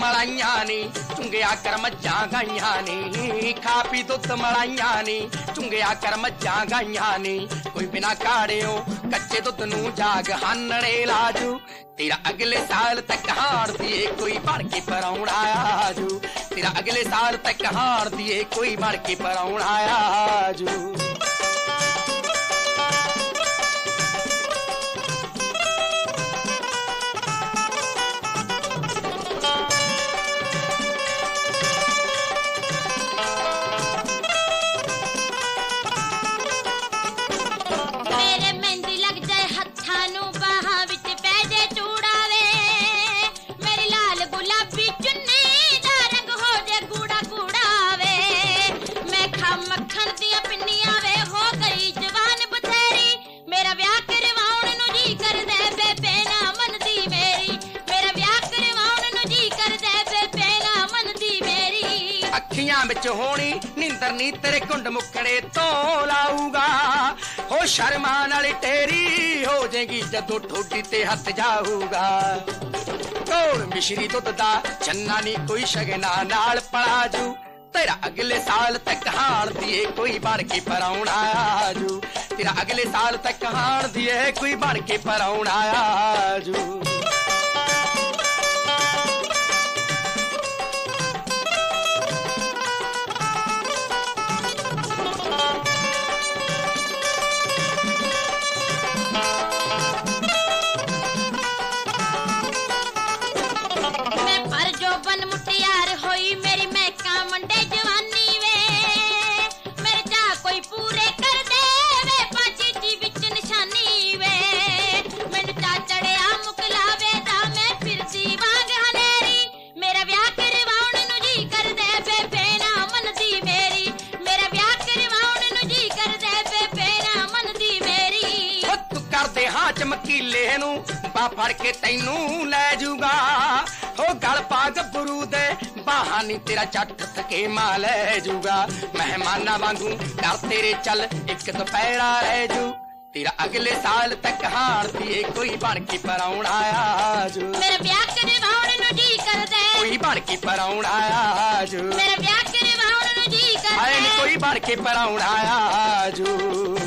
ਮਲਾਈਆਂ ਨੀ ਚੁੰਗਿਆ ਕਰ ਮੱਝਾਂ ਗਾਈਆਂ ਨੀ ਖਾ ਪੀ ਦੁੱਧ ਮਲਾਈਆਂ ਨੀ ਚੁੰਗਿਆ ਕਰ ਮੱਝਾਂ ਗਾਈਆਂ ਨੀ ਕੋਈ ਬਿਨਾ ਕਾੜਿਓ ਕੱਚੇ ਦੁੱਧ ਨੂੰ ਜਾਗ ਹਾਨਣੇ ਲਾਜੂ तेरा अगले साल तक हार दिए कोई बढ़ के परौना आजू तेरा अगले साल तक हार दिए कोई बढ़ के परौना आजू ਵਿੱਚ ਹੋਣੀ ਨੀਂਦਰ ਨੀ ਤੇਰੇ ਕੁੰਡ ਮੁੱਕੜੇ ਤੋਂ ਲਾਊਗਾ ਹੋ ਸ਼ਰਮਾਂ ਨਾਲ ਤੇਰੀ ਹੋ ਜਾਏਗੀ ਜਦੋਂ ਠੋਡੀ ਤੇ ਹੱਥ ਜਾਊਗਾ ਕੋਲ ਮਿਸ਼ਰੀ ਦੁੱਧ ਦਾ ਚੰਨਾ ਨੀ ਕੋਈ ਸ਼ਗਨਾ ਨਾਲ ਪਲਾਜੂ तेरा अगले साल तक हार दिए कोई बढ़ के परौना आजू तेरा अगले साल तक हार दिए कोई बढ़ के परौना आजू चमकीले नू बा फड़ के तैनू लै जूगा हो गल पा गबरू दे बहानी तेरा चट थके मां लै जूगा मेहमाना वांगू कर तेरे चल एक दोपहरा रह जू तेरा अगले साल तक हार दिए कोई बन के परौना आजू मेरा ब्याह करवाउण नू जी करदे कोई बन के परौना आजू मेरा ब्याह करवाउण नू जी करदे कोई बन के परौना आजू